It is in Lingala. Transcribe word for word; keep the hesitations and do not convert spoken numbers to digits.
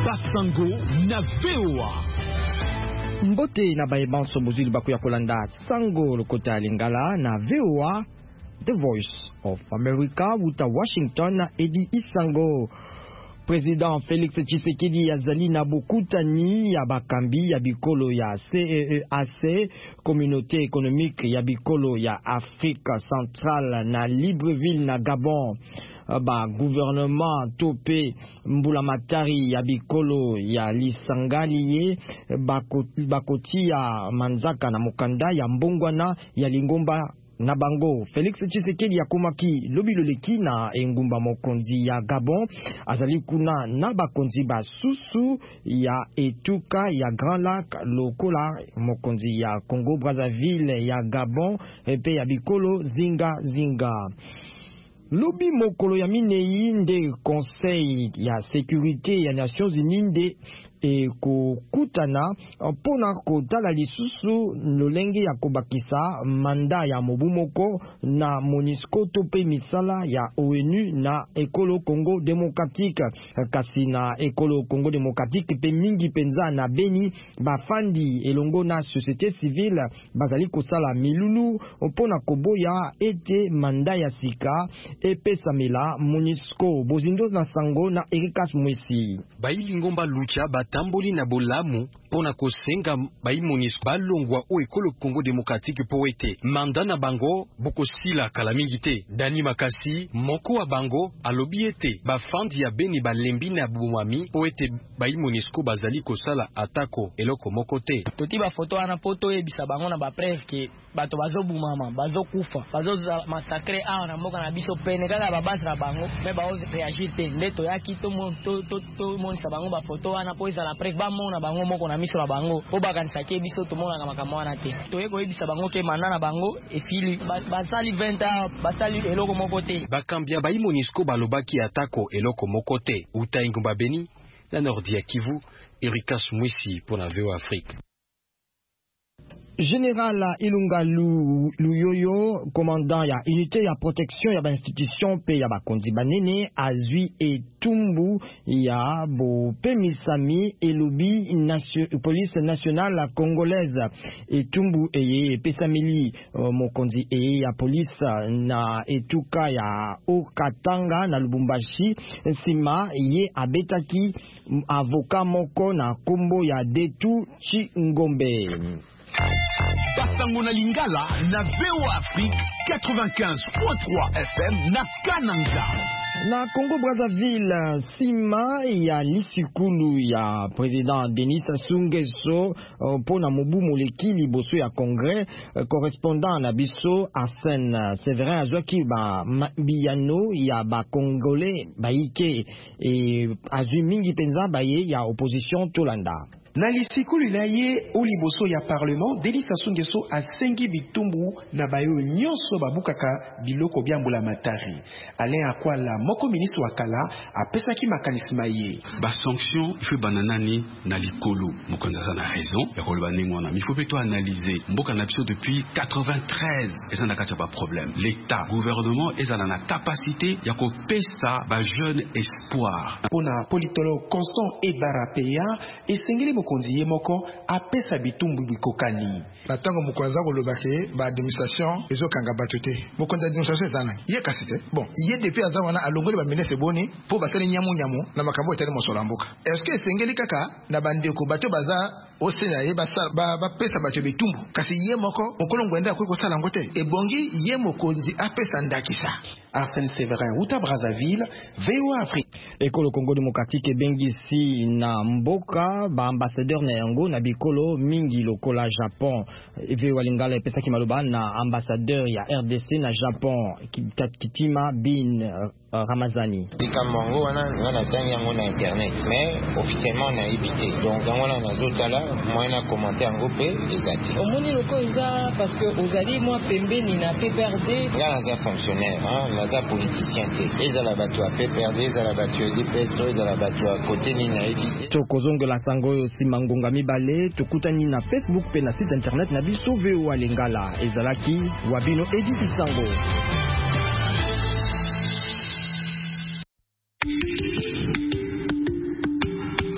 Basango na V O A. Mbote na bayebanso bozili baku ya kolanda Sango lokota Lingala na V O A. The Voice of America wuta Washington Edi Isango. Président Félix Tshisekedi azali na bokutani ya bakambi ya bikolo ya C E E A C, Communauté économique ya bikolo ya Afrique centrale na Libreville na Gabon. Ba gouvernement topé mbulamatari ya bikolo ya Lisangaliye bakoti ya Manzaka na Mokanda ya Mbongwana ya Lingomba na bango. Félix Tshisekedi ya komaki lobilo leki na engumba mokonzi ya Gabon azali kuna na bakonzi basusu ya etuka ya Grand Lac lokola mokonzi ya Congo Brazzaville ya Gabon epe ya bikolo zinga zinga. Lobi mokolo ya minei nde Conseil ya Sécurité ya Nations Unies nde e kokutana pona kotala lisusu lolenge ya kobakisa manda ya mobumoko na MONUSCO tope misala ya O N U na ekolo Congo Démocratique. Kasi na ekolo Congo Démocratique pe mingi penza na Beni bafandi elongo na société civile bazali kosala milulu pona koboya ete manda ya sika epesamela MONUSCO. Bozindo na sango na Erikas Mwesi Bailingomba lucha tamboli na bolamu pona kosenga bai MONUSCO balongwa o ekolo Congo Démocratique po ete manda na bango bokosila kala mingi te. Dani Makasi moko wa bango alobi ete bafandi ya Beni balembi na bumami po ete bai MONUSCO bazali kosala atako eloko moko te. Toti ba photo ana poto ebisa bango na ba preuve ke bato bazo bumama bazo kufa bazo massacrer a na mboka na biso pene kaka ba base na bango me ba oze réagir te ndeto yaki to to to to monisa bango ba photo ana po la preuve ba mona bango moko na miso na bango o bakanisa ke biso to mona kama kama wana te to yeko ebisa bango ke manana na bango efili basali vingt ans basali eloko moko te bakambia ba MONUSCO balobaki atako eloko moko te. Uta Ingomba Beni la Nord ya Kivu, Erika Smwisi pour la V O A Afrique. Général Ilunga Luyoyo, commandant ya unité ya protection ya ba institution pe ya ba konzi banene azui et tumbu ya bo pemisami elubi nation, police nationale congolaise et tumbu eye pesamili uh, mokonzi eye ya police na etuka ya Okatanga na Lubumbashi sima ye abetaki avocat moko na kombo ya Detu Chingombe. Basango na Lingala na V O A Afrique quatre-vingt-quinze point trois F M na Kananga. Na Congo Brazzaville, sima ya lisikulu ya président Denis Sassou Nguesso uh, pona mobu moleki liboso ya congrès uh, correspondant na biso Arsène Séverin azwaki ba biyano ya ba congolais baike e azwi mingi penza baye ya opposition tolanda. Na lisikulu na ye oliboso ya parlement Denis Sassou Nguesso asengi bitumbu na bayo nyonso babukaka biloko byambula matari. Alain Akwala moko ministre wa kala apesaki makanisma ye ba sanction ife bananani na likolo mokonza na raison ya koloba ningona il faut plutôt analyser mboka na biso depuis quatre-vingt-treize eza na kati ya ba problème. L'état gouvernement ezala na capacité ya kopesa ba jeune espoir. Pona politologue Constant Ebarapeya esengeli mokonzi ye moko apesa bitumbu bikokani. Na tango mokonza kolobake ba administration ezokanga bato te. Mokonzi administration ezana ye kasite. Bon, ye depuis azana alongoli ba ministre boni po basali nyamu nyamu na makambo etali mosola mboka. Est-ce que esengeli kaka na bandeko bato baza osena ye basa ba pesa bato bitumbu kasi ye moko okolo ngwenda ko kosala ngote ebongi ye mokonzi apesa ndakisa. Arsène Séverin Uta Brazzaville, V O A Afrique. Ekolo Congo Démocratique bengisi na mboka ba ambassadeur na yango na bikolo mingi lokola Japon. V O A Lingala epesaki maloba na ambassadeur ya R D C na Japon Kitima Bin uh, Ramazani. Likamwango wana wana tangi yango na internet mais officiellement na ibité. Donc yango na nazotala moi na commenter yango pe ezati. Omoni loko eza parce que ozali moi pembeni na P P R D. Là naza fonctionnaire hein, naza politicien te. Ezala bato a P P R D, ezala bato a D P S, ezala bato a côté ni na ibité. Tokozongo la sango simangonga mibale tokutani na Facebook pe na site internet na biso V O A Lingala ezalaki wabino Edi Isango.